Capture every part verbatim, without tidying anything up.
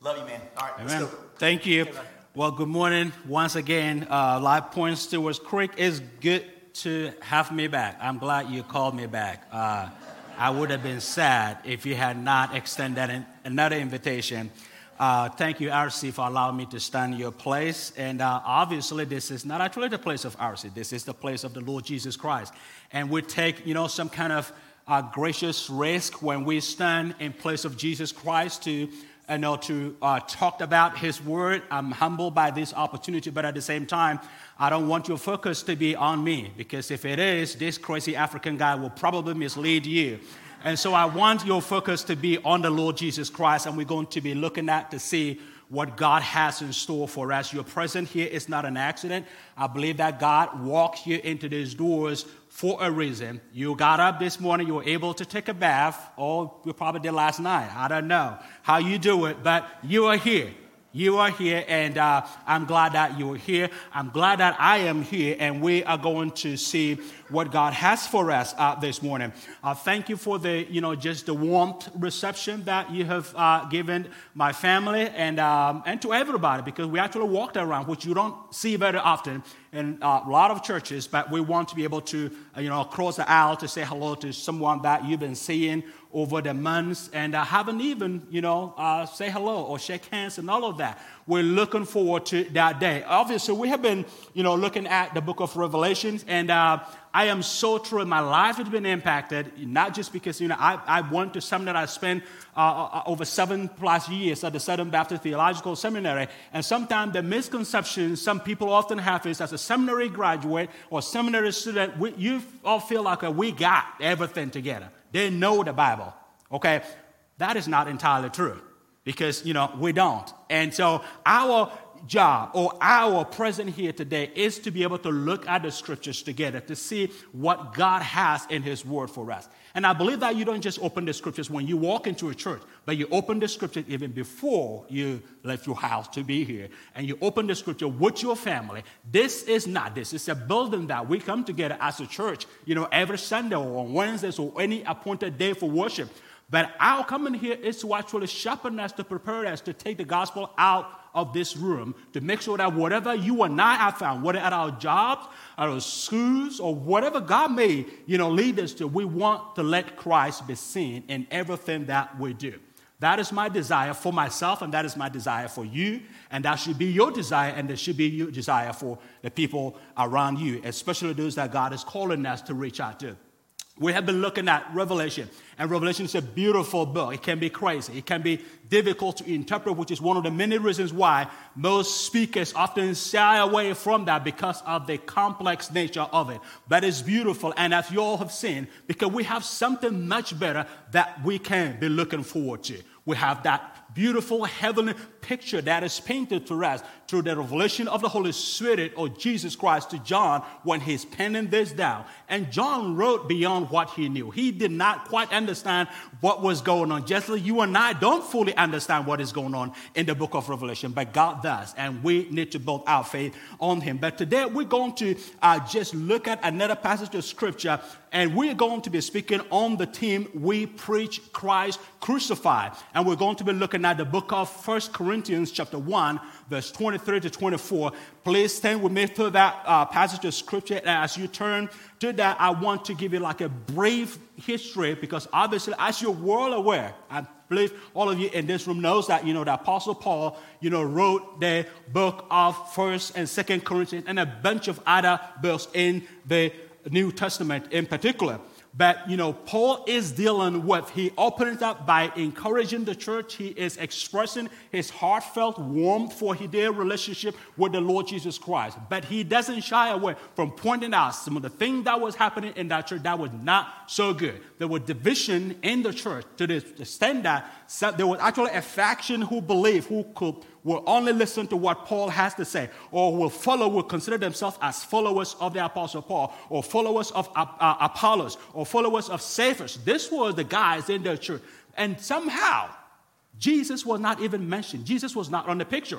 Love you, man. All right, Amen. let's go. Thank you. Okay, well, good morning once again. Uh, Live Point Stewards Creek. It's good to have me back. I'm glad you called me back. Uh, I would have been sad if you had not extended an, another invitation. Uh, thank you, R C, for allowing me to stand in your place. And uh, obviously, this is not actually the place of R C. This is the place of the Lord Jesus Christ. And we take, you know, some kind of uh, gracious risk when we stand in place of Jesus Christ to you know, to uh, talk about his word. I'm humbled by this opportunity, but at the same time, I don't want your focus to be on me, because if it is, this crazy African guy will probably mislead you. And so I want your focus to be on the Lord Jesus Christ, and we're going to be looking at to see what God has in store for us. Your presence here is not an accident. I believe that God walked you into these doors for a reason. You got up this morning, you were able to take a bath, or you probably did last night. I don't know how you do it, but you are here. You are here, and uh, I'm glad that you are here. I'm glad that I am here, and we are going to see what God has for us uh, this morning. Uh, thank you for the, you know, just the warmth reception that you have uh, given my family and um, and to everybody, because we actually walked around, which you don't see very often in uh, a lot of churches, but we want to be able to, uh, you know, cross the aisle to say hello to someone that you've been seeing over the months and uh, haven't even, you know, uh, say hello or shake hands and all of that. We're looking forward to that day. Obviously, we have been, you know, looking at the book of Revelations, and uh, I am so thrilled. My life has been impacted, not just because, you know, I, I went to something that I spent uh, over seven plus years at the Southern Baptist Theological Seminary, and sometimes the misconception some people often have is as a seminary graduate or seminary student, we, you all feel like uh, we got everything together. They know the Bible, okay? That is not entirely true, because, you know, we don't. And so our job or our present here today is to be able to look at the scriptures together to see what God has in his word for us. And I believe that you don't just open the scriptures when you walk into a church, but you open the scriptures even before you left your house to be here. And you open the scripture with your family. This is not this. It's a building that we come together as a church, you know, every Sunday or on Wednesdays or any appointed day for worship. But our coming here is to actually sharpen us, to prepare us to take the gospel out of this room, to make sure that whatever you and I have found, whether at our jobs, at our schools, or whatever God may, you know, lead us to, we want to let Christ be seen in everything that we do. That is my desire for myself, and that is my desire for you, and that should be your desire, and that should be your desire for the people around you, especially those that God is calling us to reach out to. We have been looking at Revelation, and Revelation is a beautiful book. It can be crazy. It can be difficult to interpret, which is one of the many reasons why most speakers often shy away from that, because of the complex nature of it. But it's beautiful, and as you all have seen, because we have something much better that we can be looking forward to. We have that beautiful heavenly picture that is painted for us through the revelation of the Holy Spirit or Jesus Christ to John when he's penning this down. And John wrote beyond what he knew. He did not quite understand what was going on. Just like you and I don't fully understand what is going on in the book of Revelation, but God does, and we need to build our faith on him. But today we're going to uh, just look at another passage of scripture, and we're going to be speaking on the theme, We Preach Christ Crucified. And we're going to be looking at the book of First Corinthians chapter one, verse twenty-three to twenty-four. Please stand with me through that uh, passage of scripture. And as you turn to that, I want to give you like a brief history, because obviously, as you're well aware, I believe all of you in this room knows that, you know, the Apostle Paul, you know, wrote the book of First and Second Corinthians and a bunch of other books in the New Testament in particular. But, you know, Paul is dealing with, he opens up by encouraging the church. He is expressing his heartfelt warmth for their relationship with the Lord Jesus Christ. But he doesn't shy away from pointing out some of the things that was happening in that church that was not so good. There was division in the church to the extent that there was actually a faction who believed, who could will only listen to what Paul has to say, or will follow, will consider themselves as followers of the Apostle Paul, or followers of uh, Apollos, or followers of Cephas. This was the guys in the church. And somehow, Jesus was not even mentioned. Jesus was not on the picture.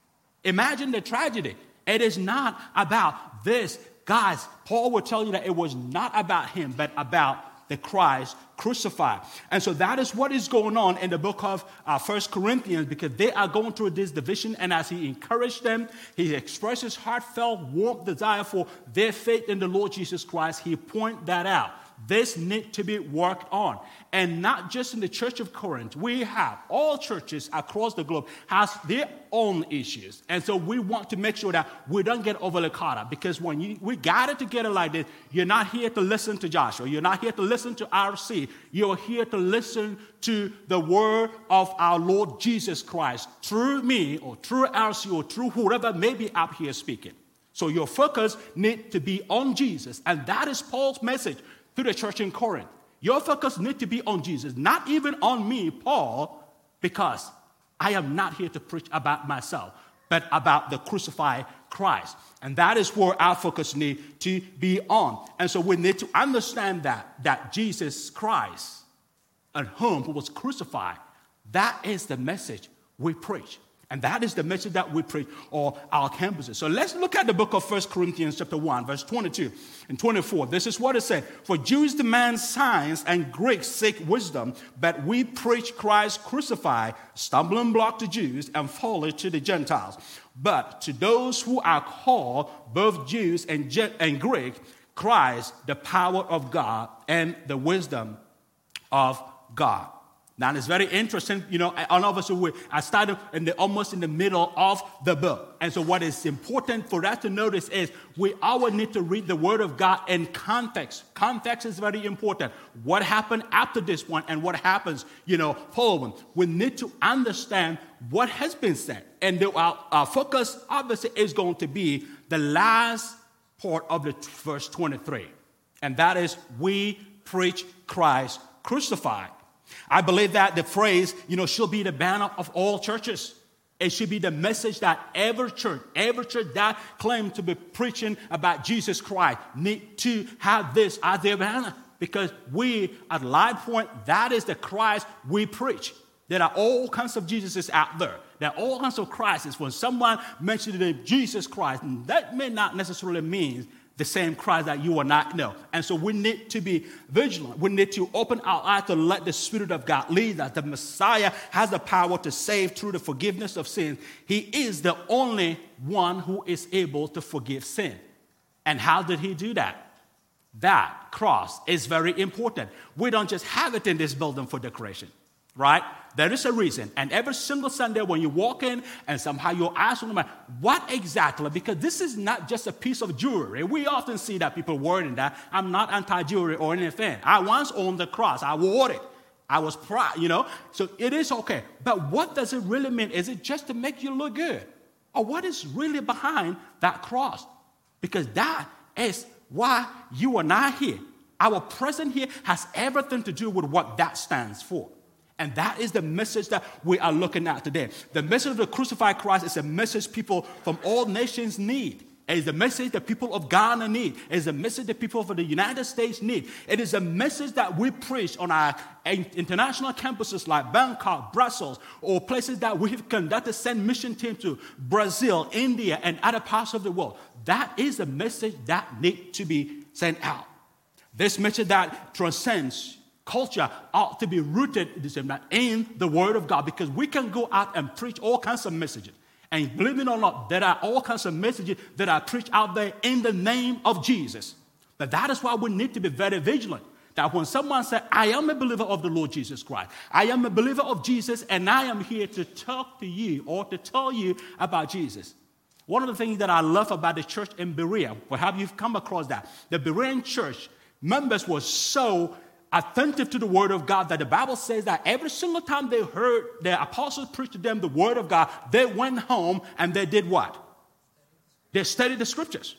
Imagine the tragedy. It is not about this. Guys, Paul will tell you that it was not about him, but about the Christ crucified. And so that is what is going on in the book of uh, First Corinthians, because they are going through this division. And as he encouraged them, he expressed his heartfelt, warm desire for their faith in the Lord Jesus Christ. He pointed that out. This needs to be worked on. And not just in the church of Corinth. We have, all churches across the globe has their own issues. And so we want to make sure that we don't get overly caught up. Because when you, we got it together like this, you're not here to listen to Joshua. You're not here to listen to R C. You're here to listen to the word of our Lord Jesus Christ through me or through R C or through whoever may be up here speaking. So your focus needs to be on Jesus. And that is Paul's message to the church in Corinth. Your focus needs to be on Jesus, not even on me, Paul, because I am not here to preach about myself, but about the crucified Christ. And that is where our focus needs to be on. And so we need to understand that, that Jesus Christ, at whom who was crucified, that is the message we preach. And that is the message that we preach on our campuses. So let's look at the book of First Corinthians chapter one, verse twenty-two and twenty-four. This is what it said. For Jews demand signs and Greeks seek wisdom, but we preach Christ crucified, stumbling block to Jews and folly to the Gentiles. But to those who are called, both Jews and, Je- and Greek, Christ, the power of God and the wisdom of God. Now, it's very interesting, you know, and obviously we, I started in the, almost in the middle of the book. And so what is important for us to notice is we always need to read the Word of God in context. Context is very important. What happened after this one and what happens, you know, following. We need to understand what has been said. And the, our, our focus, obviously, is going to be the last part of the verse twenty-three. And that is, we preach Christ crucified. I believe that the phrase, you know, should be the banner of all churches. It should be the message that every church, every church that claims to be preaching about Jesus Christ need to have this as their banner. Because we, at Live Point, that is the Christ we preach. There are all kinds of Jesuses out there. There are all kinds of Christs. When someone mentions the name Jesus Christ, that may not necessarily mean the same Christ that you and I know. And so we need to be vigilant. We need to open our eyes to let the Spirit of God lead us. The Messiah has the power to save through the forgiveness of sins. He is the only one who is able to forgive sin. And how did he do that? That cross is very important. We don't just have it in this building for decoration, right? There is a reason. And every single Sunday when you walk in and somehow your eyes on them, what exactly? Because this is not just a piece of jewelry. We often see that people wearing that. I'm not anti-jewelry or anything. I once owned the cross. I wore it. I was proud, you know. So it is okay. But what does it really mean? Is it just to make you look good? Or what is really behind that cross? Because that is why you are not here. Our presence here has everything to do with what that stands for. And that is the message that we are looking at today. The message of the crucified Christ is a message people from all nations need. It is the message that people of Ghana need. It is the message that people of the United States need. It is a message that we preach on our international campuses like Bangkok, Brussels, or places that we have conducted send mission teams to, Brazil, India, and other parts of the world. That is a message that needs to be sent out. This message that transcends culture ought to be rooted in the Word of God, because we can go out and preach all kinds of messages. And believe it or not, there are all kinds of messages that are preached out there in the name of Jesus. But that is why we need to be very vigilant. That when someone says, I am a believer of the Lord Jesus Christ, I am a believer of Jesus, and I am here to talk to you or to tell you about Jesus. One of the things that I love about the church in Berea, perhaps you've come across that, the Berean church members were so attentive to the Word of God that the Bible says that every single time they heard the apostles preach to them the Word of God, they went home and they did what? They studied the Scriptures.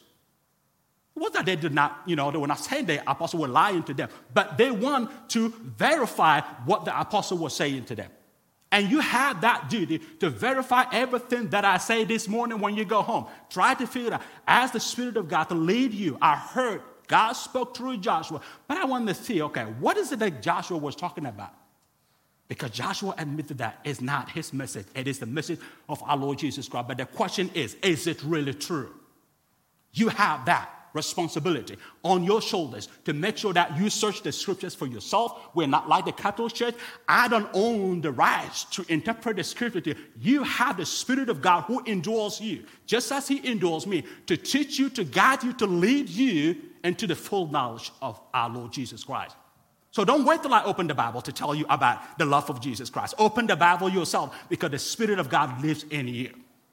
It wasn't that they did not, you know, they were not saying the apostles were lying to them, but they want to verify what the apostle was saying to them. And you have that duty to verify everything that I say this morning when you go home. Try to figure out, ask the Spirit of God to lead you. I heard God spoke through Joshua. But I want to see, okay, what is it that Joshua was talking about? Because Joshua admitted that it's not his message. It is the message of our Lord Jesus Christ. But the question is, is it really true? You have that. responsibility on your shoulders to make sure that you search the scriptures for yourself. We're not like the Catholic Church. I don't own the rights to interpret the scripture. You have the Spirit of God who indwells you, just as he indwells me, to teach you, to guide you, to lead you into the full knowledge of our Lord Jesus Christ. So don't wait till I open the Bible to tell you about the love of Jesus Christ. Open the Bible yourself, because the Spirit of God lives in you.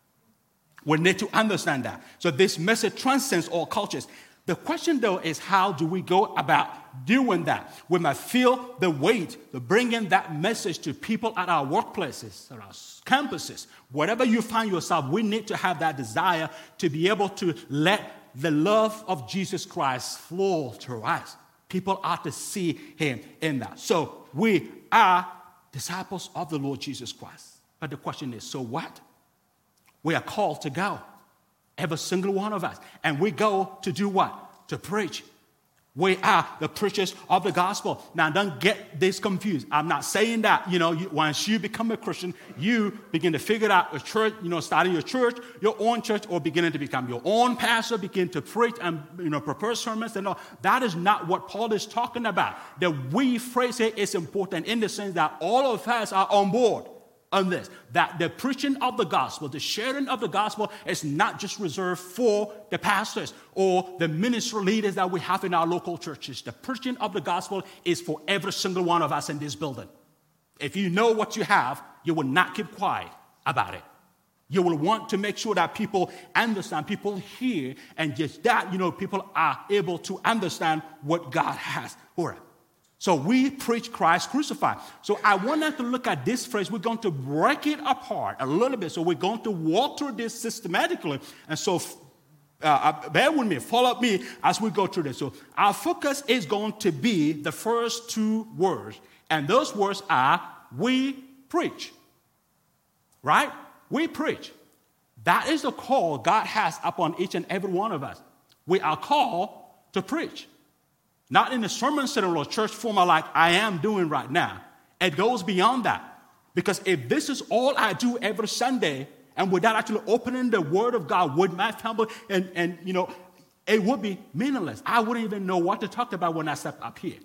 We need to understand that. So this message transcends all cultures. The question, though, is how do we go about doing that? We must feel the weight to bring in that message to people at our workplaces, at our campuses. Wherever you find yourself, we need to have that desire to be able to let the love of Jesus Christ flow through us. People are to see him in that. So we are disciples of the Lord Jesus Christ. But the question is, so what? We are called to go, every single one of us. And we go to do what? To preach. We are the preachers of the gospel. Now, don't get this confused. I'm not saying that, you know, you, once you become a Christian, you begin to figure out a church, you know, starting your church, your own church, or beginning to become your own pastor, begin to preach and, you know, prepare sermons and all. That is not what Paul is talking about. The we phrase here is important in the sense that all of us are on board on this, that the preaching of the gospel, the sharing of the gospel is not just reserved for the pastors or the ministry leaders that we have in our local churches. The preaching of the gospel is for every single one of us in this building. If you know what you have, you will not keep quiet about it. You will want to make sure that people understand, people hear, and just that, you know, people are able to understand what God has for us. So we preach Christ crucified. So I want us to look at this phrase. We're going to break it apart a little bit. So we're going to walk through this systematically. And so uh, bear with me, follow me as we go through this. So our focus is going to be the first two words. And those words are, we preach. Right? We preach. That is the call God has upon each and every one of us. We are called to preach. Not in the sermon center or church format like I am doing right now. It goes beyond that. Because if this is all I do every Sunday, and without actually opening the Word of God with my family, and, and you know, it would be meaningless. I wouldn't even know what to talk about when I step up here.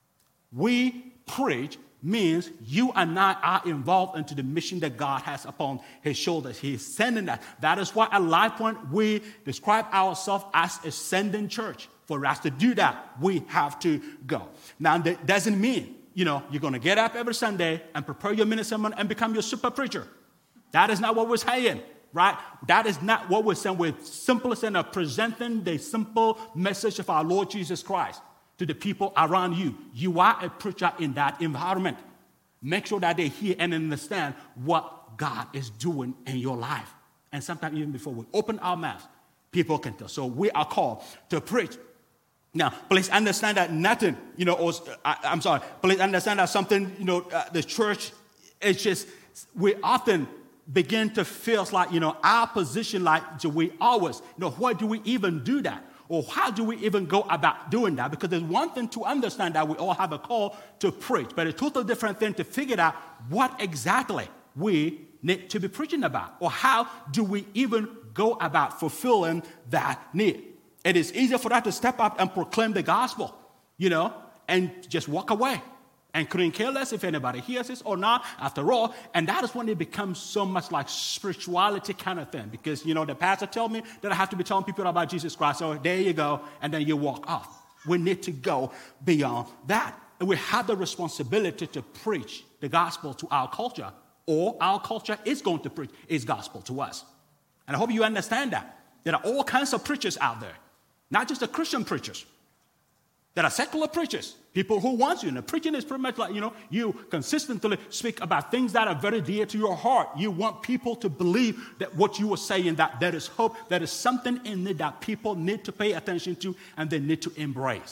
We preach means you and I are involved into the mission that God has upon his shoulders. He is sending us. That is why at LifePoint we describe ourselves as a sending church. For us to do that, we have to go. Now, that doesn't mean, you know, you're going to get up every Sunday and prepare your mini sermon and become your super preacher. That is not what we're saying, right? That is not what we're saying. We're simply saying of presenting the simple message of our Lord Jesus Christ to the people around you. You are a preacher in that environment. Make sure that they hear and understand what God is doing in your life. And sometimes even before we open our mouths, people can tell. So we are called to preach. Now, please understand that nothing, you know, or, I, I'm sorry, please understand that something, you know, uh, the church, it's just, we often begin to feel like, you know, our position like, do we always, you know, why do we even do that? Or how do we even go about doing that? Because there's one thing to understand that we all have a call to preach, but a totally different thing to figure out what exactly we need to be preaching about, or how do we even go about fulfilling that need. It is easier for that to step up and proclaim the gospel, you know, and just walk away and couldn't care less if anybody hears this or not, after all. And that is when it becomes so much like spirituality kind of thing, because, you know, the pastor told me that I have to be telling people about Jesus Christ. So there you go, and then you walk off. We need to go beyond that. And we have the responsibility to preach the gospel to our culture, or our culture is going to preach its gospel to us. And I hope you understand that. There are all kinds of preachers out there. Not just the Christian preachers. There are secular preachers, people who want you. And preaching is pretty much like, you know, you consistently speak about things that are very dear to your heart. You want people to believe that what you are saying, that there is hope, there is something in it that people need to pay attention to and they need to embrace.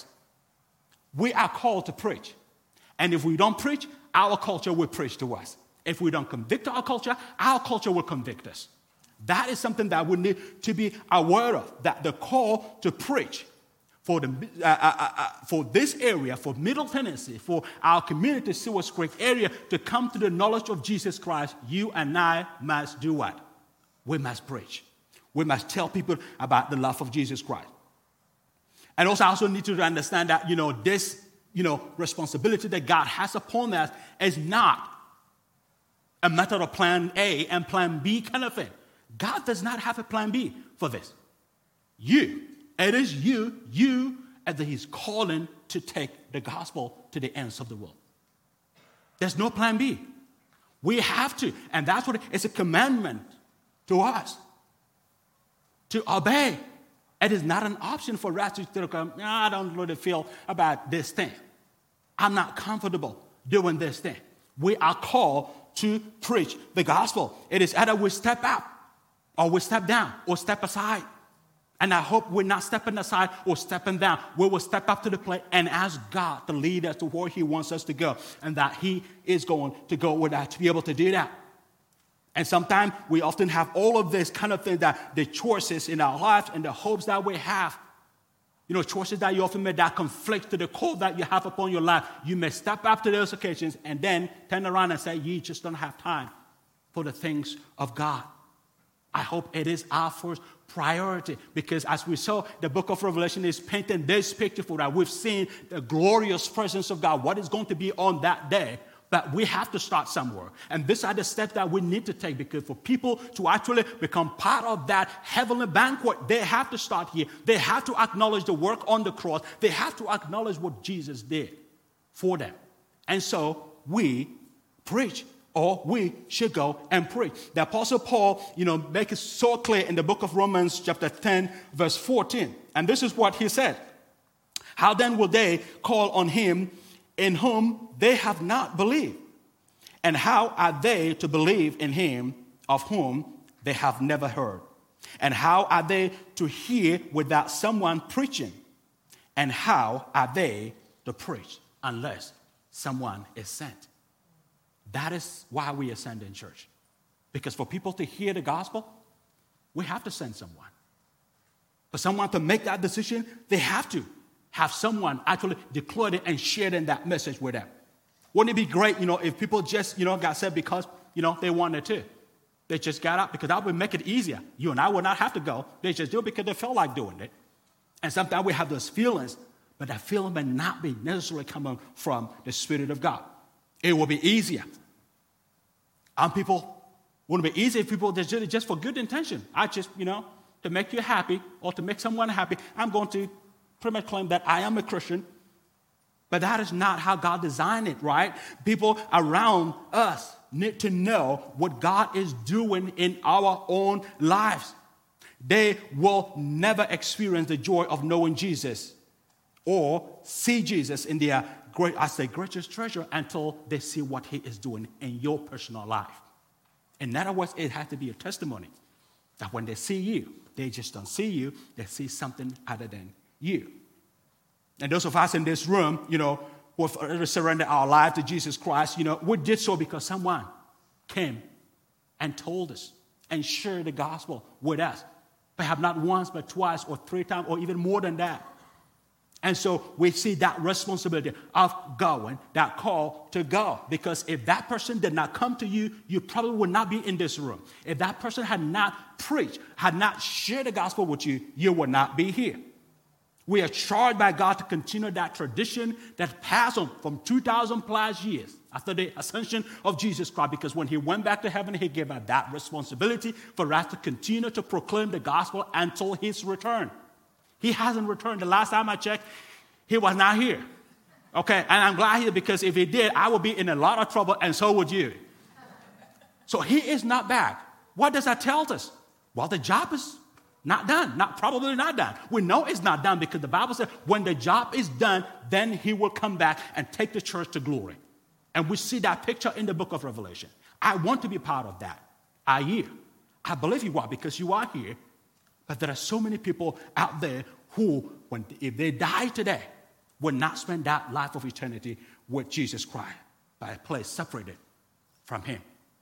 We are called to preach. And if we don't preach, our culture will preach to us. If we don't convict our culture, our culture will convict us. That is something that we need to be aware of, that the call to preach for, the, uh, uh, uh, for this area, for Middle Tennessee, for our community, Seward Creek area, to come to the knowledge of Jesus Christ, you and I must do what? We must preach. We must tell people about the love of Jesus Christ. And also, I also need to understand that, you know, this, you know, responsibility that God has upon us is not a method of plan A and plan B kind of thing. God does not have a plan B for this. You, it is you, you, and that he's calling to take the gospel to the ends of the world. There's no plan B. We have to, and that's what it, it's a commandment to us to obey. It is not an option for us to come, no, I don't really feel about this thing. I'm not comfortable doing this thing. We are called to preach the gospel. It is either we step up or we step down or step aside. And I hope we're not stepping aside or stepping down. We will step up to the plate and ask God to lead us to where he wants us to go, and that he is going to go with us to be able to do that. And sometimes we often have all of this kind of thing, that the choices in our lives and the hopes that we have, you know, choices that you often make that conflict to the call that you have upon your life. You may step up to those occasions and then turn around and say, you just don't have time for the things of God. I hope it is our first priority, because as we saw, the book of Revelation is painting this picture for that. We've seen the glorious presence of God, what is going to be on that day. But we have to start somewhere. And these are the steps that we need to take, because for people to actually become part of that heavenly banquet, they have to start here. They have to acknowledge the work on the cross. They have to acknowledge what Jesus did for them. And so we preach, or we should go and preach. The Apostle Paul, you know, makes it so clear in the book of Romans chapter ten, verse fourteen. And this is what he said. How then will they call on him in whom they have not believed? And how are they to believe in him of whom they have never heard? And how are they to hear without someone preaching? And how are they to preach unless someone is sent? That is why we ascend in church. Because for people to hear the gospel, we have to send someone. For someone to make that decision, they have to have someone actually deployed it and shared in that message with them. Wouldn't it be great, you know, if people just, you know, got saved because, you know, they wanted to. They just got up, because that would make it easier. You and I would not have to go. They just do it because they felt like doing it. And sometimes we have those feelings, but that feeling may not be necessarily coming from the Spirit of God. It will be easier. And people, wouldn't be easy if people just did it just for good intention. I just, you know, to make you happy or to make someone happy, I'm going to pretty much claim that I am a Christian. But that is not how God designed it, right? People around us need to know what God is doing in our own lives. They will never experience the joy of knowing Jesus or see Jesus in their great, I say, greatest treasure until they see what he is doing in your personal life. In other words, it has to be a testimony that when they see you, they just don't see you, they see something other than you. And those of us in this room, you know, who have surrendered our life to Jesus Christ, you know, we did so because someone came and told us and shared the gospel with us. Perhaps not once, but twice or three times or even more than that. And so we see that responsibility of going, that call to go. Because if that person did not come to you, you probably would not be in this room. If that person had not preached, had not shared the gospel with you, you would not be here. We are charged by God to continue that tradition that passed on from two thousand plus years after the ascension of Jesus Christ. Because when he went back to heaven, he gave us that responsibility for us to continue to proclaim the gospel until his return. He hasn't returned. The last time I checked, he was not here. Okay, and I'm glad he, because if he did, I would be in a lot of trouble, and so would you. So he is not back. What does that tell us? Well, the job is not done. Not probably not done. We know it's not done because the Bible says when the job is done, then he will come back and take the church to glory. And we see that picture in the book of Revelation. I want to be part of that. Are you? I believe you are, because you are here. But there are so many people out there who, when, if they die today, will not spend that life of eternity with Jesus Christ, by a place separated from him.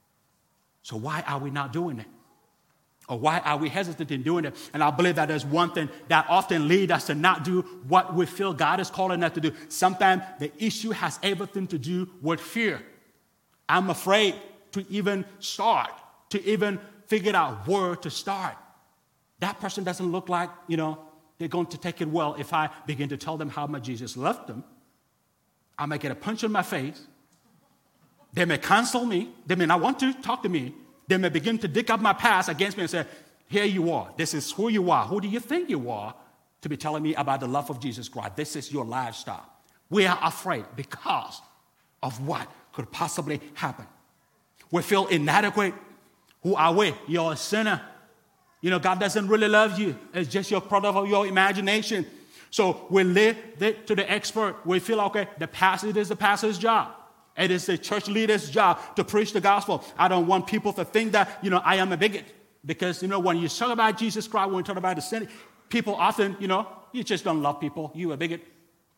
So why are we not doing it? Or why are we hesitant in doing it? And I believe that there's one thing that often leads us to not do what we feel God is calling us to do. Sometimes the issue has everything to do with fear. I'm afraid to even start, to even figure out where to start. That person doesn't look like, you know, they're going to take it well if I begin to tell them how much Jesus loved them. I may get a punch in my face. They may cancel me. They may not want to talk to me. They may begin to dig up my past against me and say, here you are. This is who you are. Who do you think you are to be telling me about the love of Jesus Christ? This is your lifestyle. We are afraid because of what could possibly happen. We feel inadequate. Who are we? You're a sinner. You know, God doesn't really love you. It's just your product of your imagination. So we leave it to the expert. We feel, okay, the pastor, it is the pastor's job. It is the church leader's job to preach the gospel. I don't want people to think that, you know, I am a bigot. Because, you know, when you talk about Jesus Christ, when you talk about the sin, people often, you know, you just don't love people. You a bigot.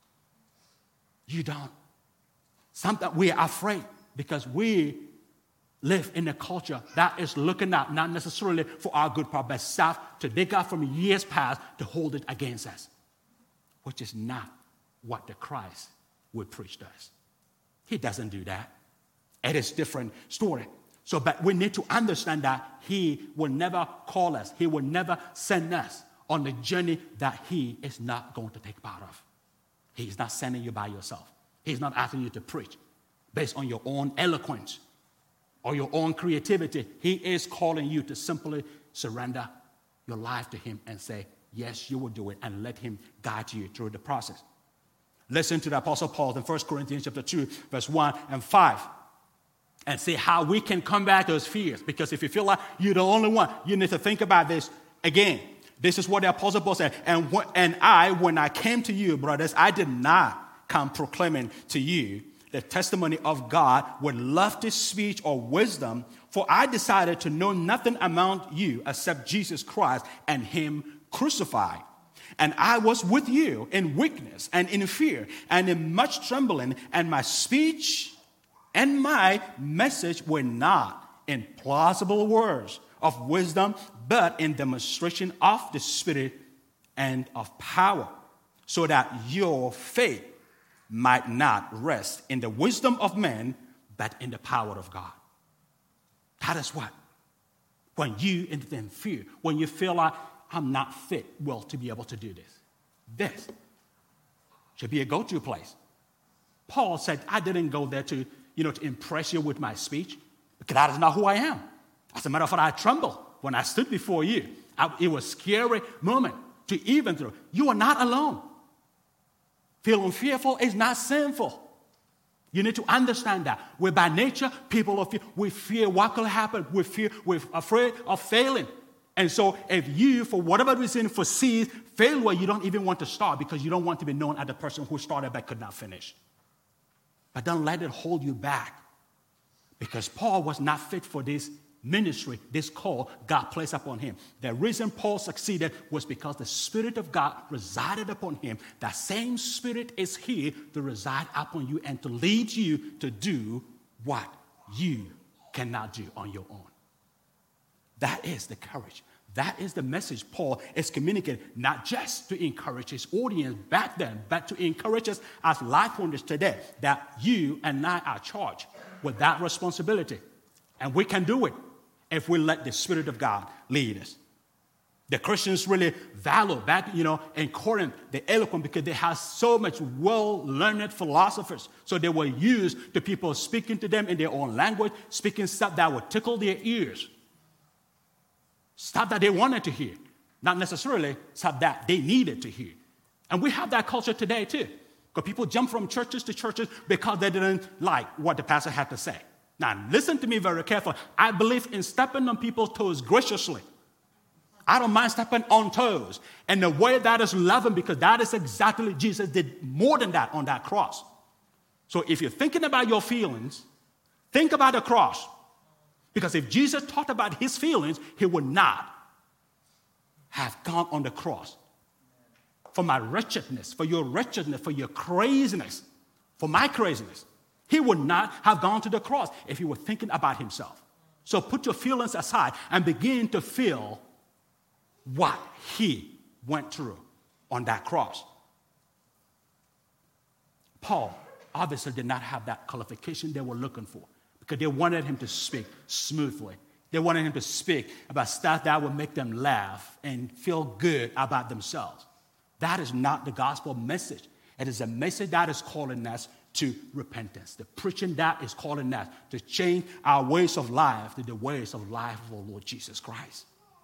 You don't. Sometimes we are afraid because we live in a culture that is looking out, not necessarily for our good part, but stuff to dig out from years past to hold it against us, which is not what the Christ would preach to us. He doesn't do that. It is a different story. So, but we need to understand that he will never call us. He will never send us on the journey that he is not going to take part of. He's not sending you by yourself. He's not asking you to preach based on your own eloquence or your own creativity. He is calling you to simply surrender your life to him and say, yes, you will do it, and let him guide you through the process. Listen to the Apostle Paul in First Corinthians chapter two, verse one and five, and see how we can combat those fears. Because if you feel like you're the only one, you need to think about this again. This is what the Apostle Paul said. And, wh- and I, when I came to you, brothers, I did not come proclaiming to you the testimony of God with lofty speech or wisdom, for I decided to know nothing among you except Jesus Christ and him crucified. And I was with you in weakness and in fear and in much trembling, and my speech and my message were not in plausible words of wisdom, but in demonstration of the Spirit and of power, so that your faith might not rest in the wisdom of men, but in the power of God. That is what? When you in fear, when you feel like, I'm not fit, well, to be able to do this. This should be a go-to place. Paul said, I didn't go there to, you know, to impress you with my speech, because that is not who I am. As a matter of fact, I trembled when I stood before you. I, it was a scary moment to even through. You are not alone. Feeling fearful is not sinful. You need to understand that. We're by nature people of fear. We fear what could happen. We fear, we're afraid of failing. And so if you, for whatever reason, foresee failure, you don't even want to start because you don't want to be known as the person who started but could not finish. But don't let it hold you back, because Paul was not fit for this ministry, this call God placed upon him. The reason Paul succeeded was because the Spirit of God resided upon him. That same Spirit is here to reside upon you and to lead you to do what you cannot do on your own. That is the courage. That is the message Paul is communicating, not just to encourage his audience back then, but to encourage us as life pointers today, that you and I are charged with that responsibility. And we can do it if we let the Spirit of God lead us. The Christians really value back, you know, in Corinth, the eloquent, because they have so much well-learned philosophers. So they were used to people speaking to them in their own language, speaking stuff that would tickle their ears. Stuff that they wanted to hear, not necessarily stuff that they needed to hear. And we have that culture today too, because people jump from churches to churches because they didn't like what the pastor had to say. Now, listen to me very carefully. I believe in stepping on people's toes graciously. I don't mind stepping on toes in the way that is loving, because that is exactly, Jesus did more than that on that cross. So if you're thinking about your feelings, think about the cross. Because if Jesus talked about his feelings, he would not have gone on the cross for my wretchedness, for your wretchedness, for your craziness, for my craziness. He would not have gone to the cross if he were thinking about himself. So put your feelings aside and begin to feel what he went through on that cross. Paul obviously did not have that qualification they were looking for, because they wanted him to speak smoothly. They wanted him to speak about stuff that would make them laugh and feel good about themselves. That is not the gospel message. It is a message that is calling us to repentance. The preaching that is calling us to change our ways of life to the ways of life of our Lord Jesus Christ.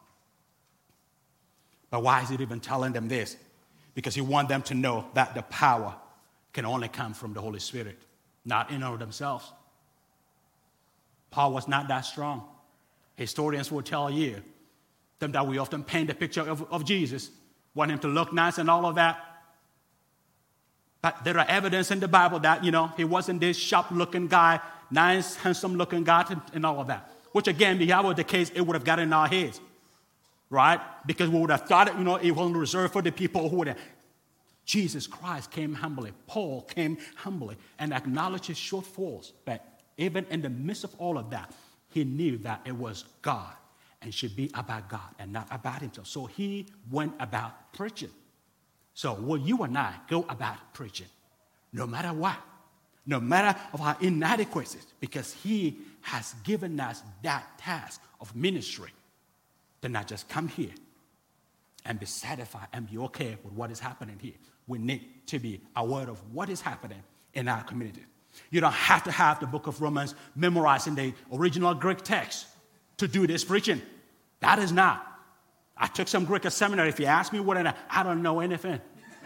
But why is it even telling them this? Because he wants them to know that the power can only come from the Holy Spirit, not in and of themselves. Paul was not that strong. Historians will tell you them that we often paint a picture of, of Jesus, want him to look nice and all of that. But there are evidence in the Bible that, you know, he wasn't this sharp-looking guy, nice, handsome-looking guy, and, and all of that. Which, again, if that were the case, it would have gotten in our heads, right? Because we would have thought, it, you know, it wasn't reserved for the people who would have. Jesus Christ came humbly. Paul came humbly and acknowledged his shortfalls. But even in the midst of all of that, he knew that it was God and should be about God and not about himself. So he went about preaching. So will you and I go about preaching, no matter what, no matter of our inadequacies, because he has given us that task of ministry to not just come here and be satisfied and be okay with what is happening here. We need to be aware of what is happening in our community. You don't have to have the book of Romans memorized in the original Greek text to do this preaching. That is not. I took some Greek at seminary. If you ask me what I, I don't know anything.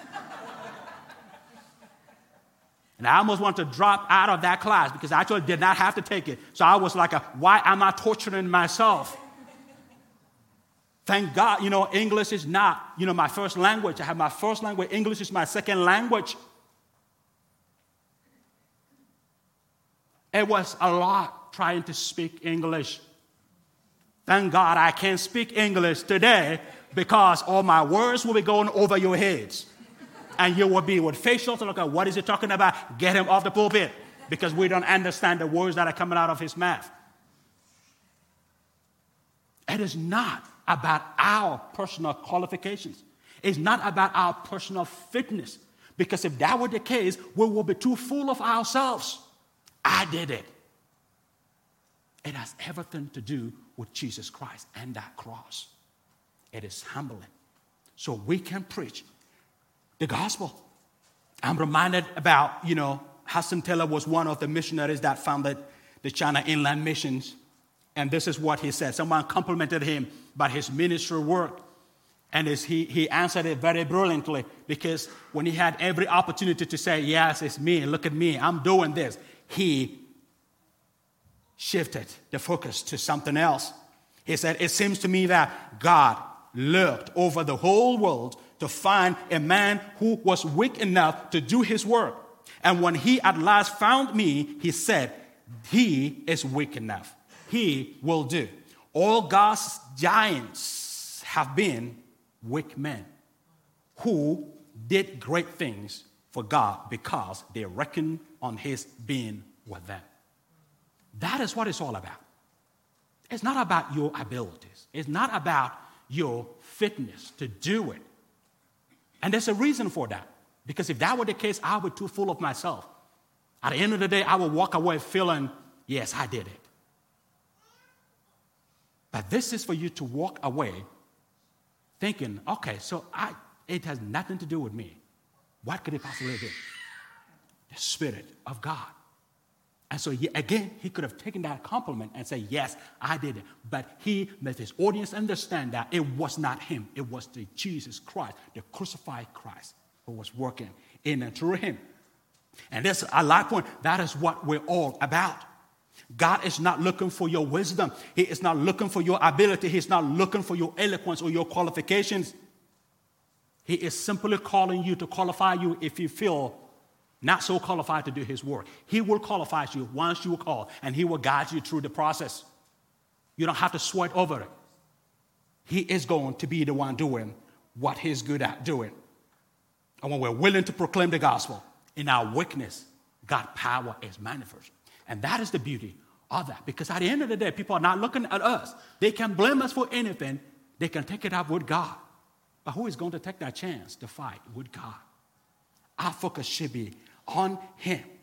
And I almost want to drop out of that class because I actually did not have to take it. So I was like, a, why am I torturing myself? Thank God, you know, English is not, you know, my first language. I have my first language. English is my second language. It was a lot trying to speak English. Thank God I can't speak English today because all my words will be going over your heads. And you will be with facials and look at what is he talking about? Get him off the pulpit because we don't understand the words that are coming out of his mouth. It is not about our personal qualifications. It's not about our personal fitness. Because if that were the case, we will be too full of ourselves. I did it. It has everything to do with Jesus Christ and that cross. It is humbling. So we can preach the gospel. I'm reminded about, you know, Hudson Taylor was one of the missionaries that founded the China Inland Missions. And this is what he said. Someone complimented him about his ministry work. And his, he, he answered it very brilliantly because when he had every opportunity to say, yes, it's me, look at me, I'm doing this, he shifted the focus to something else. He said, it seems to me that God looked over the whole world to find a man who was weak enough to do his work. And when he at last found me, he said, he is weak enough. He will do. All God's giants have been weak men who did great things for God because they reckoned on his being with them. That is what it's all about. It's not about your abilities. It's not about your fitness to do it. And there's a reason for that. Because if that were the case, I would be too full of myself. At the end of the day, I would walk away feeling, yes, I did it. But this is for you to walk away thinking, okay, so I, it has nothing to do with me. What could it possibly be? The Spirit of God. And so, he, again, he could have taken that compliment and said, yes, I did it. But he made his audience understand that it was not him. It was the Jesus Christ, the crucified Christ, who was working in and through him. And this, I like point, that is what we're all about. God is not looking for your wisdom. He is not looking for your ability. He's not looking for your eloquence or your qualifications. He is simply calling you to qualify you if you feel not so qualified to do his work. He will qualify you once you call, and he will guide you through the process. You don't have to sweat over it. He is going to be the one doing what he's good at doing. And when we're willing to proclaim the gospel, in our weakness, God's power is manifest. And that is the beauty of that. Because at the end of the day, people are not looking at us. They can blame us for anything. They can take it up with God. But who is going to take that chance to fight with God? Our focus should be on him.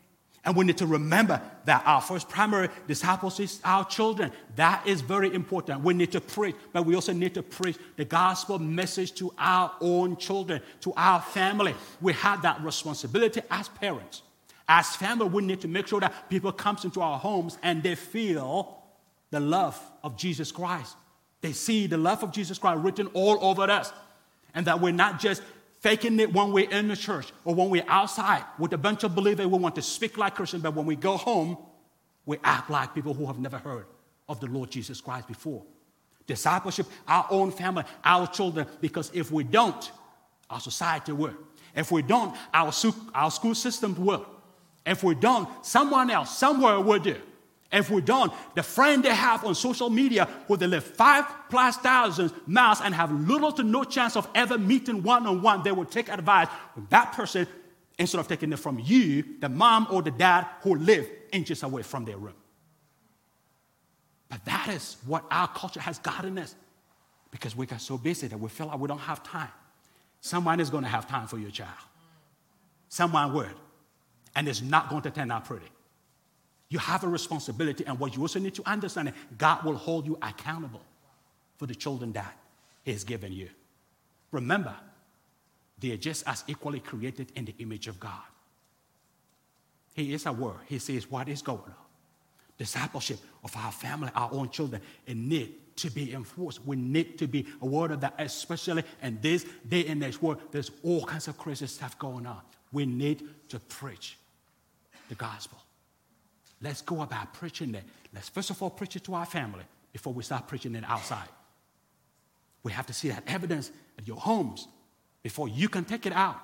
And we need to remember that our first primary disciples is our children. That is very important. We need to preach, but we also need to preach the gospel message to our own children, to our family. We have that responsibility as parents. As family, we need to make sure that people come into our homes and they feel the love of Jesus Christ. They see the love of Jesus Christ written all over us. And that we're not just faking it when we're in the church or when we're outside with a bunch of believers. We want to speak like Christians, but when we go home, we act like people who have never heard of the Lord Jesus Christ before. Discipleship, our own family, our children, because if we don't, our society will. If we don't, our, our school system will. If we don't, someone else, somewhere will do. If we don't, the friend they have on social media who they live five plus thousand miles and have little to no chance of ever meeting one-on-one, they will take advice from that person instead of taking it from you, the mom or the dad who live inches away from their room. But that is what our culture has gotten us because we got so busy that we feel like we don't have time. Someone is going to have time for your child. Someone would. And it's not going to turn out pretty. You have a responsibility, and what you also need to understand is God will hold you accountable for the children that He has given you. Remember, they are just as equally created in the image of God. He is a word. He says what is going on. Discipleship of our family, our own children, it need to be enforced. We need to be aware of that, especially in this day and age where there's all kinds of crazy stuff going on. We need to preach the gospel. Let's go about preaching it. Let's first of all preach it to our family before we start preaching it outside. We have to see that evidence at your homes before you can take it out.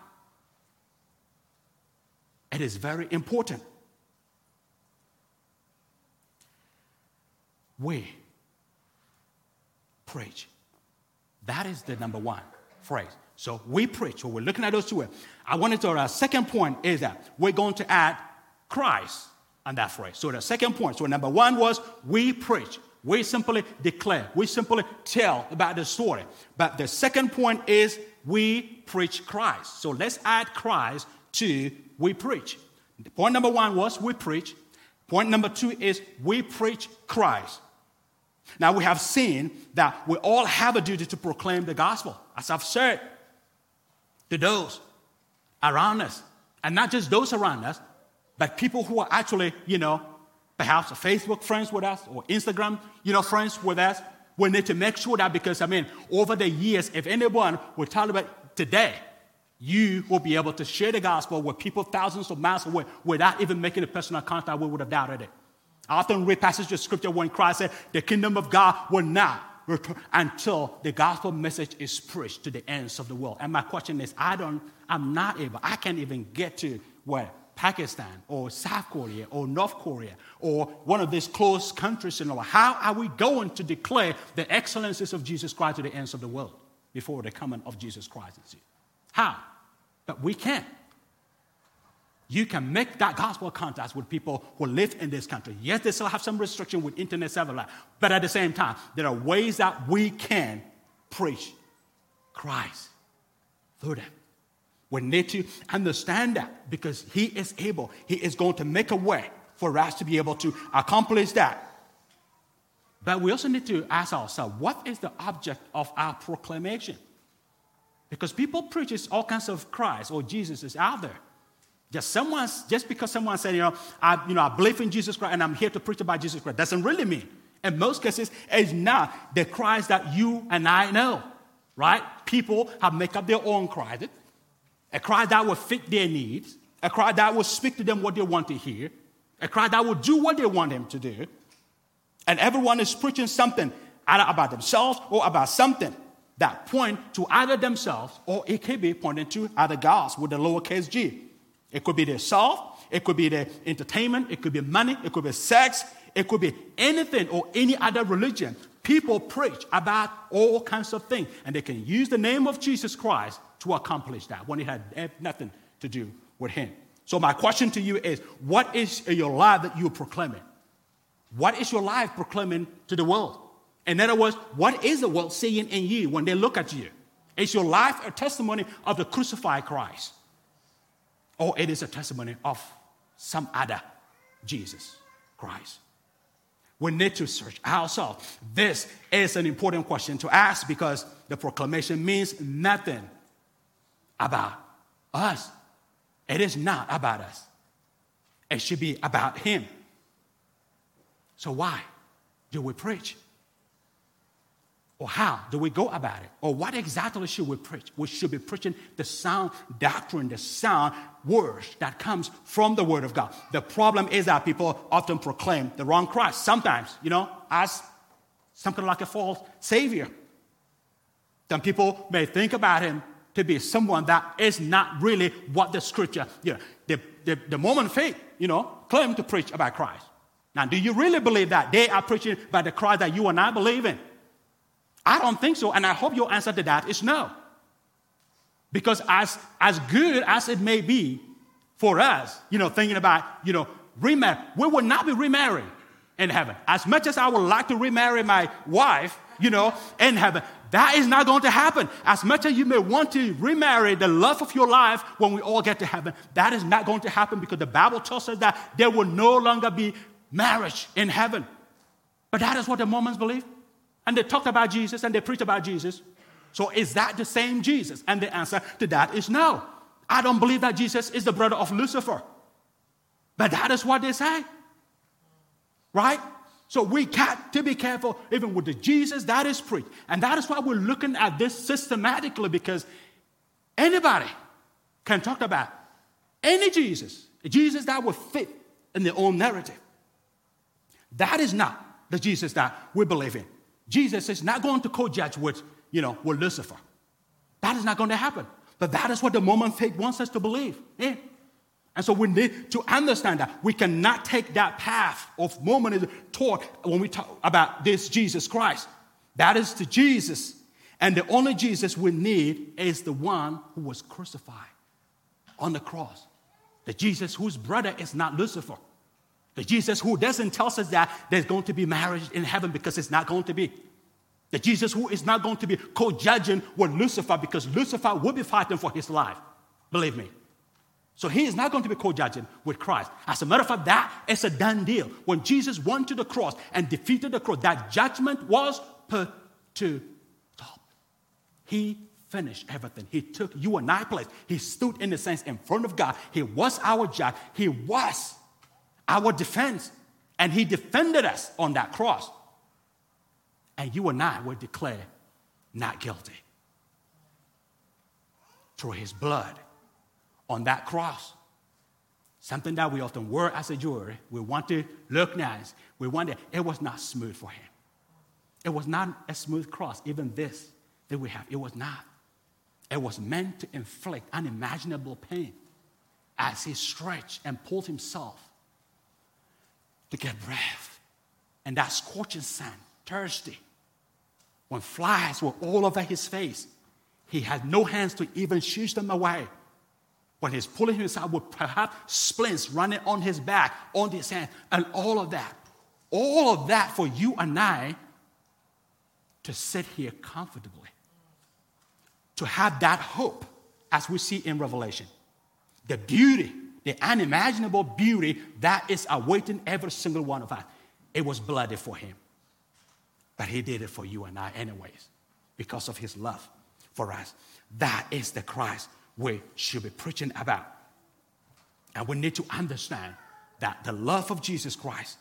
It is very important. We preach. That is the number one phrase. So we preach. So we're looking at those two words. I wanted to, our second point is that we're going to add Christ on that phrase. So the second point, so number one was we preach. We simply declare. We simply tell about the story. But the second point is we preach Christ. So let's add Christ to we preach. Point number one was we preach. Point number two is we preach Christ. Now we have seen that we all have a duty to proclaim the gospel, as I've said, to those around us. And not just those around us, but people who are actually, you know, perhaps Facebook friends with us or Instagram, you know, friends with us. We need to make sure that because, I mean, over the years, if anyone will tell about today, you will be able to share the gospel with people thousands of miles away without even making a personal contact. We would have doubted it. I often read passages of scripture when Christ said, the kingdom of God will not return until the gospel message is preached to the ends of the world. And my question is, I don't, I'm not able, I can't even get to where Pakistan or South Korea or North Korea or one of these close countries in the world. How are we going to declare the excellencies of Jesus Christ to the ends of the world before the coming of Jesus Christ? How? But we can. You can make that gospel contact with people who live in this country. Yes, they still have some restriction with internet satellite, but at the same time, there are ways that we can preach Christ through them. We need to understand that because He is able. He is going to make a way for us to be able to accomplish that. But we also need to ask ourselves, what is the object of our proclamation? Because people preach all kinds of Christ or Jesus is out there. Just someone's, just because someone said, you know, I, you know, I believe in Jesus Christ and I'm here to preach about Jesus Christ, doesn't really mean. In most cases, it's not the Christ that you and I know, right? People have made up their own Christ. A Christ that will fit their needs, a Christ that will speak to them what they want to hear, a Christ that will do what they want Him to do. And everyone is preaching something either about themselves or about something that point to either themselves or it could be pointing to other gods with the lowercase g. It could be their self, it could be their entertainment, it could be money, it could be sex, it could be anything or any other religion. People preach about all kinds of things, and they can use the name of Jesus Christ to accomplish that when it had nothing to do with Him. So my question to you is, what is your life that you're proclaiming? What is your life proclaiming to the world? In other words, what is the world seeing in you when they look at you? Is your life a testimony of the crucified Christ? Or it is a testimony of some other Jesus Christ. We need to search ourselves. This is an important question to ask because the proclamation means nothing about us. It is not about us. It should be about him. So why do we preach? Or how do we go about it? Or what exactly should we preach? We should be preaching the sound doctrine, the sound words that comes from the Word of God. The problem is that people often proclaim the wrong Christ. Sometimes, you know, as something like a false Savior. Some people may think about him to be someone that is not really what the Scripture, you know, the, the, the Mormon faith, you know, claim to preach about Christ. Now, do you really believe that they are preaching about the Christ that you and I believe in? I don't think so, and I hope your answer to that is no. Because as, as good as it may be for us, you know, thinking about, you know, remarry, we will not be remarried in heaven. As much as I would like to remarry my wife, you know, in heaven, that is not going to happen. As much as you may want to remarry the love of your life when we all get to heaven, that is not going to happen because the Bible tells us that there will no longer be marriage in heaven. But that is what the Mormons believe. And they talked about Jesus and they preached about Jesus. So is that the same Jesus? And the answer to that is no. I don't believe that Jesus is the brother of Lucifer. But that is what they say. Right? So we got to be careful even with the Jesus that is preached. And that is why we're looking at this systematically because anybody can talk about any Jesus, a Jesus that will fit in their own narrative. That is not the Jesus that we believe in. Jesus is not going to co-judge with, you know, with Lucifer. That is not going to happen. But that is what the Mormon faith wants us to believe in. And so we need to understand that we cannot take that path of Mormonism taught when we talk about this Jesus Christ. That is the Jesus. And the only Jesus we need is the one who was crucified on the cross. The Jesus whose brother is not Lucifer. The Jesus who doesn't tell us that there's going to be marriage in heaven because it's not going to be. The Jesus who is not going to be co-judging with Lucifer because Lucifer will be fighting for his life. Believe me. So he is not going to be co-judging with Christ. As a matter of fact, that is a done deal. When Jesus went to the cross and defeated the cross, that judgment was put to stop. He finished everything. He took you and I place. He stood in the sense in front of God. He was our judge. He was our defense, and he defended us on that cross. And you and I were declared not guilty through his blood on that cross. Something that we often wear as a jewelry. We want to look nice. We want it. It was not smooth for him. It was not a smooth cross. Even this that we have, it was not. It was meant to inflict unimaginable pain as he stretched and pulled himself to get breath. And that scorching sun, thirsty, when flies were all over his face, he had no hands to even shoo them away. When he's pulling himself with perhaps splints running on his back, on his hands, and all of that. All of that for you and I to sit here comfortably. To have that hope as we see in Revelation. The beauty, the unimaginable beauty that is awaiting every single one of us. It was bloody for him. But he did it for you and I anyways. Because of his love for us. That is the Christ we should be preaching about. And we need to understand that the love of Jesus Christ,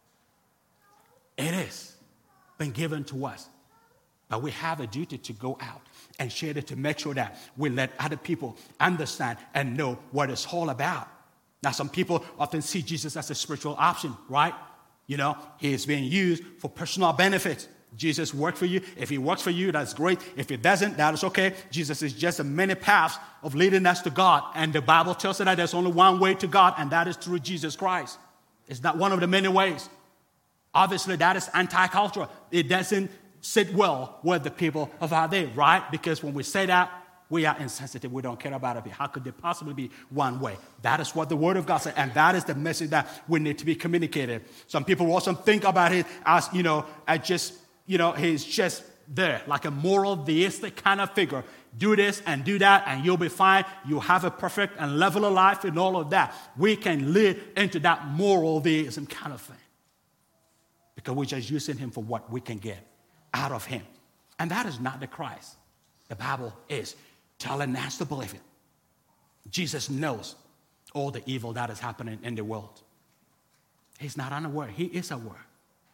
it is been given to us. But we have a duty to go out and share it to make sure that we let other people understand and know what it's all about. Now, some people often see Jesus as a spiritual option, right? You know, he is being used for personal benefit. Jesus worked for you. If he works for you, that's great. If he doesn't, that is okay. Jesus is just a many paths of leading us to God. And the Bible tells us that there's only one way to God, and that is through Jesus Christ. It's not one of the many ways. Obviously, that is anti-cultural. It doesn't sit well with the people of our day, right? Because when we say that, we are insensitive. We don't care about it. How could there possibly be one way? That is what the Word of God says, and that is the message that we need to be communicated. Some people also think about it as, you know, as just, you know, he's just there, like a moral theistic kind of figure. Do this and do that and you'll be fine. You'll have a perfect and level of life and all of that. We can live into that moral theism kind of thing. Because we're just using him for what we can get out of him. And that is not the Christ. The Bible is telling us to believe it. Jesus knows all the evil that is happening in the world. He's not unaware. He is aware.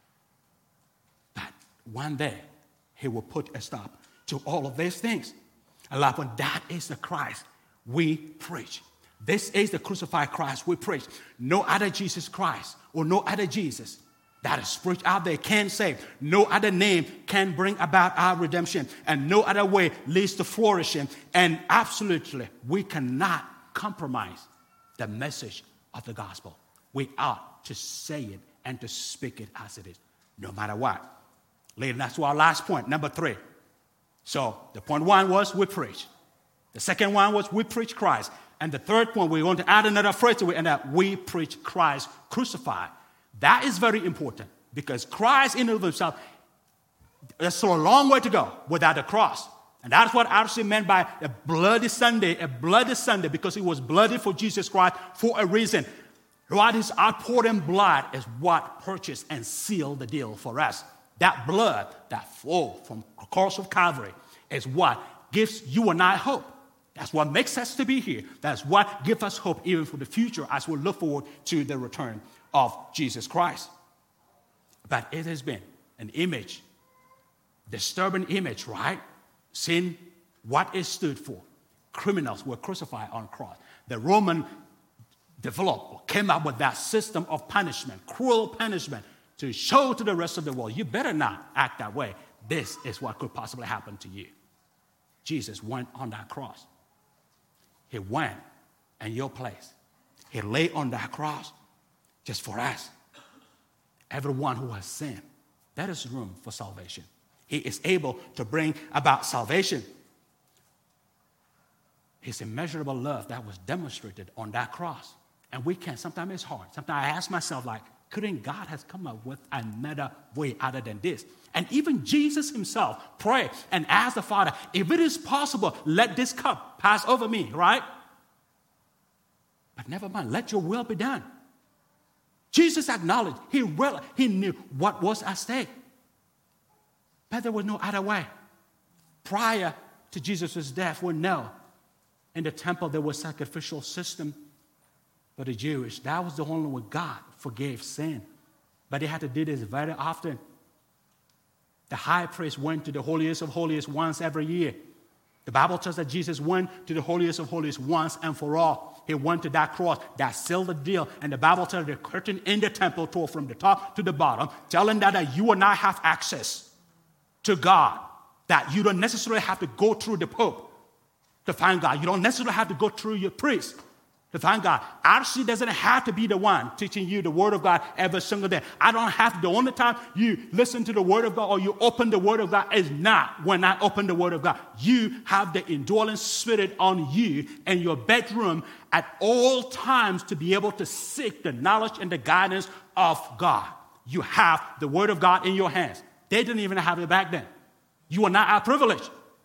But one day, he will put a stop to all of these things. And like when that is the Christ we preach. This is the crucified Christ we preach. No other Jesus Christ or no other Jesus that is preached out there can save. No other name can bring about our redemption. And no other way leads to flourishing. And absolutely, we cannot compromise the message of the gospel. We ought to say it and to speak it as it is, no matter what. Leading us to our last point, number three. So the point one was we preach. The second one was we preach Christ. And the third point, we're going to add another phrase to it, and that we preach Christ crucified. That is very important because Christ in and of himself, there's still a long way to go without the cross. And that's what actually meant by a bloody Sunday, a bloody Sunday, because it was bloody for Jesus Christ for a reason. What his outpouring blood is what purchased and sealed the deal for us. That blood that flowed from the cross of Calvary is what gives you and I hope. That's what makes us to be here. That's what gives us hope even for the future as we look forward to the return of Jesus Christ. But it has been an image, disturbing image, right? Seeing what it stood for. Criminals were crucified on a cross. The Roman developed or came up with that system of punishment, cruel punishment, to show to the rest of the world, you better not act that way. This is what could possibly happen to you. Jesus went on that cross. He went in your place. He lay on that cross just for us. Everyone who has sinned, there is room for salvation. He is able to bring about salvation. His immeasurable love that was demonstrated on that cross. And we can, sometimes it's hard. Sometimes I ask myself, like, couldn't God have come up with another way other than this? And even Jesus himself prayed and asked the Father, if it is possible, let this cup pass over me, right? But never mind, let your will be done. Jesus acknowledged, he, realized, he knew what was at stake. But there was no other way. Prior to Jesus' death, we know in the temple there was a sacrificial system for the Jewish. That was the only way God forgave sin. But they had to do this very often. The high priest went to the holiest of holies once every year. The Bible tells that Jesus went to the holiest of holies once and for all. He went to that cross that sealed the deal. And the Bible tells the curtain in the temple tore from the top to the bottom, telling that, that you will not have access to God, that you don't necessarily have to go through the Pope to find God. You don't necessarily have to go through your priest to find God. Actually, doesn't have to be the one teaching you the Word of God every single day. I don't have to. The only time you listen to the Word of God or you open the Word of God is not when I open the Word of God. You have the indwelling Spirit on you in your bedroom at all times to be able to seek the knowledge and the guidance of God. You have the Word of God in your hands. They didn't even have it back then. You are not our privilege.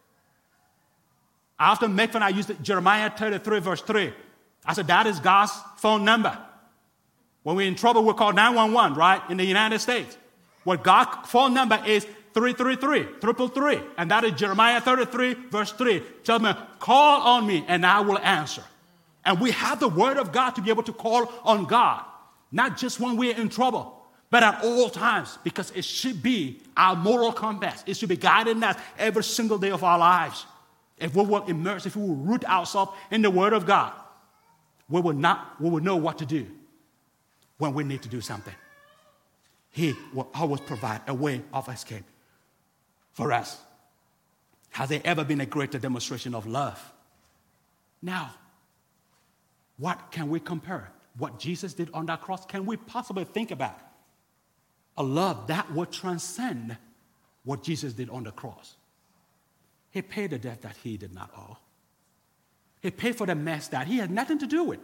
I often make fun. I use Jeremiah thirty-three, verse three. I said, that is God's phone number. When we're in trouble, we call nine one one, right, in the United States. What God's phone number is three three three, triple three. And that is Jeremiah thirty-three, verse three. Tell me, call on me, and I will answer. And we have the Word of God to be able to call on God, not just when we're in trouble, but at all times, because it should be our moral compass. It should be guiding us every single day of our lives. If we will immerse, if we will root ourselves in the Word of God, we will not, we will know what to do when we need to do something. He will always provide a way of escape for us. Has there ever been a greater demonstration of love? Now, what can we compare? What Jesus did on that cross? Can we possibly think about a love that would transcend what Jesus did on the cross? He paid the debt that he did not owe. He paid for the mess that he had nothing to do with.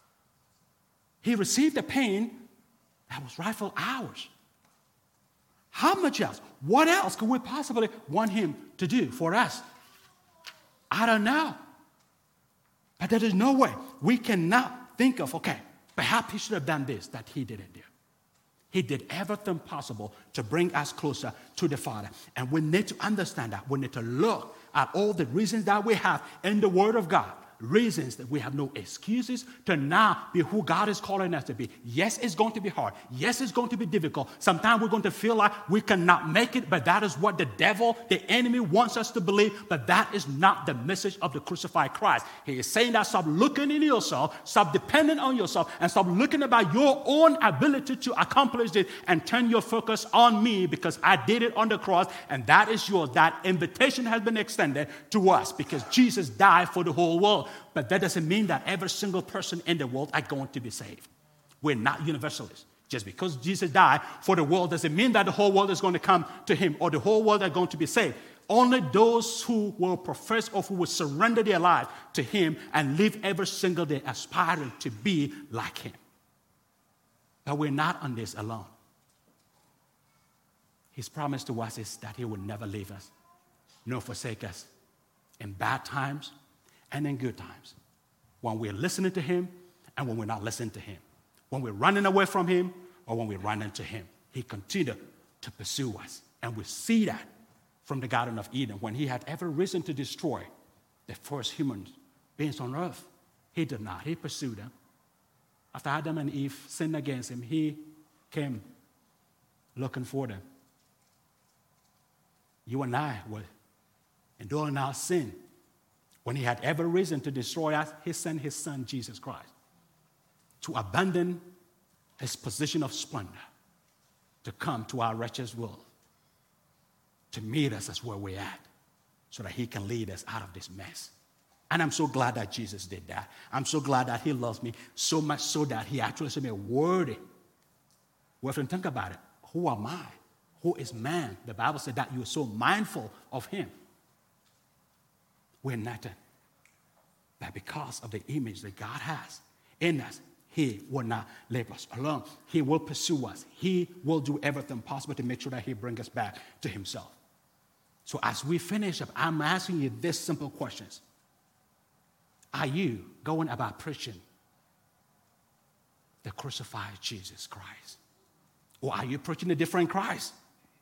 He received the pain that was rightful ours. How much else? What else could we possibly want him to do for us? I don't know. But there is no way. We cannot think of, okay, perhaps he should have done this that he didn't do. He did everything possible to bring us closer to the Father. And we need to understand that. We need to look at all the reasons that we have in the Word of God. Reasons that we have no excuses to now be who God is calling us to be. Yes, it's going to be hard. Yes, it's going to be difficult. Sometimes we're going to feel like we cannot make it, but that is what the devil, the enemy wants us to believe, but that is not the message of the crucified Christ. He is saying that stop looking in yourself, stop depending on yourself, and stop looking about your own ability to accomplish it and turn your focus on me because I did it on the cross, and that is yours. That invitation has been extended to us because Jesus died for the whole world. But that doesn't mean that every single person in the world are going to be saved. We're not universalists. Just because Jesus died for the world doesn't mean that the whole world is going to come to him or the whole world are going to be saved. Only those who will profess or who will surrender their lives to him and live every single day aspiring to be like him. But we're not on this alone. His promise to us is that he will never leave us, nor forsake us in bad times and in good times, when we're listening to him and when we're not listening to him, when we're running away from him or when we're running to him. He continued to pursue us. And we see that from the Garden of Eden. When he had every reason to destroy the first human beings on earth, he did not. He pursued them. After Adam and Eve sinned against him, he came looking for them. You and I were enduring our sin. When he had every reason to destroy us, he sent his son, Jesus Christ, to abandon his position of splendor, to come to our wretched world, to meet us as where we're at, so that he can lead us out of this mess. And I'm so glad that Jesus did that. I'm so glad that he loves me so much so that he actually said me worthy. We have to think about it. Who am I? Who is man? The Bible said that you are so mindful of him. We're nothing. But because of the image that God has in us, he will not leave us alone. He will pursue us. He will do everything possible to make sure that he brings us back to himself. So as we finish up, I'm asking you these simple questions. Are you going about preaching the crucified Jesus Christ? Or are you preaching a different Christ?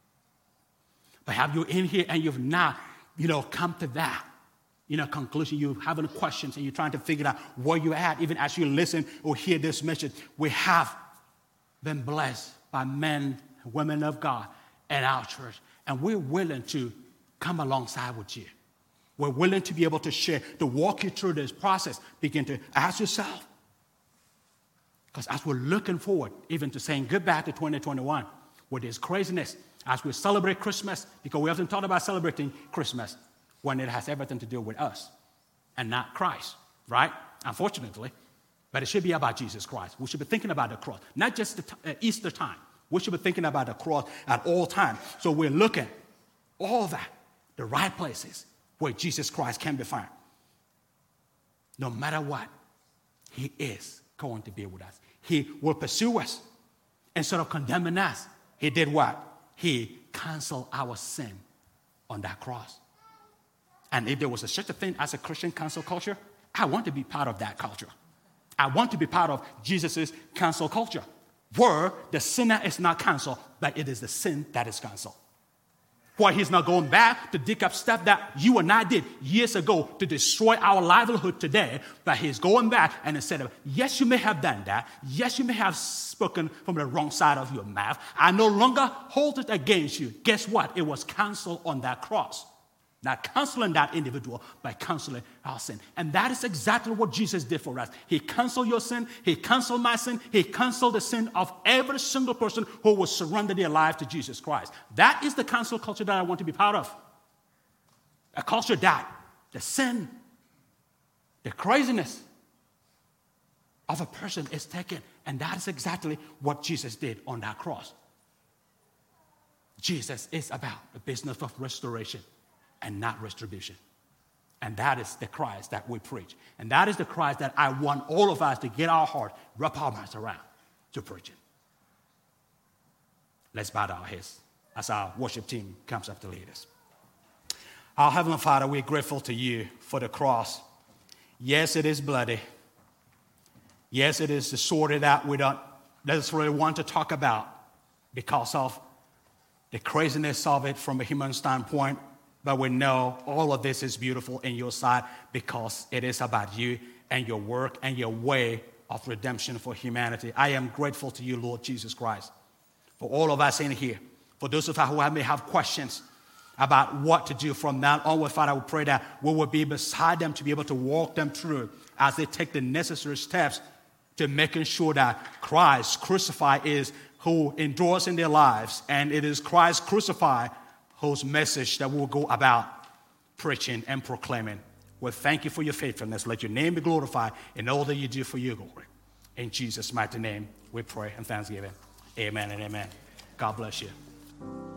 Perhaps you're in here and you've not, you know, come to that. You know, conclusion, you're having questions and you're trying to figure out where you're at, even as you listen or hear this message. We have been blessed by men and women of God in our church, and we're willing to come alongside with you. We're willing to be able to share, to walk you through this process. Begin to ask yourself, because as we're looking forward, even to saying goodbye to twenty twenty-one, with this craziness, as we celebrate Christmas, because we often talk about celebrating Christmas, when it has everything to do with us and not Christ, right? Unfortunately. But it should be about Jesus Christ. We should be thinking about the cross, not just the t- uh, Easter time. We should be thinking about the cross at all times. So we're looking all that, the right places where Jesus Christ can be found. No matter what, he is going to be with us. He will pursue us. Instead of condemning us, he did what? He canceled our sin on that cross. And if there was a, such a thing as a Christian cancel culture, I want to be part of that culture. I want to be part of Jesus' cancel culture, where the sinner is not canceled, but it is the sin that is canceled. Where he's not going back to dig up stuff that you and I did years ago to destroy our livelihood today, but he's going back and instead of, yes, you may have done that. Yes, you may have spoken from the wrong side of your mouth. I no longer hold it against you. Guess what? It was canceled on that cross. Not canceling that individual, but canceling our sin. And that is exactly what Jesus did for us. He canceled your sin. He canceled my sin. He canceled the sin of every single person who will surrender their life to Jesus Christ. That is the cancel culture that I want to be part of. A culture that the sin, the craziness of a person is taken. And that is exactly what Jesus did on that cross. Jesus is about the business of restoration and not retribution. And that is the Christ that we preach. And that is the Christ that I want all of us to get our heart, wrap our minds around to preach it. Let's bow our heads as our worship team comes up to lead us. Our Heavenly Father, we're grateful to you for the cross. Yes, it is bloody. Yes, it is the sort of that we don't necessarily want to talk about because of the craziness of it from a human standpoint. But we know all of this is beautiful in your sight because it is about you and your work and your way of redemption for humanity. I am grateful to you, Lord Jesus Christ, for all of us in here. For those of us who may have questions about what to do from now onward, Father, we pray that we will be beside them to be able to walk them through as they take the necessary steps to making sure that Christ crucified is who endures in their lives, and it is Christ crucified whose message that we'll go about preaching and proclaiming. We thank you for your faithfulness. Let your name be glorified in all that you do for your glory. In Jesus' mighty name, we pray and thanksgiving. Amen and amen. God bless you.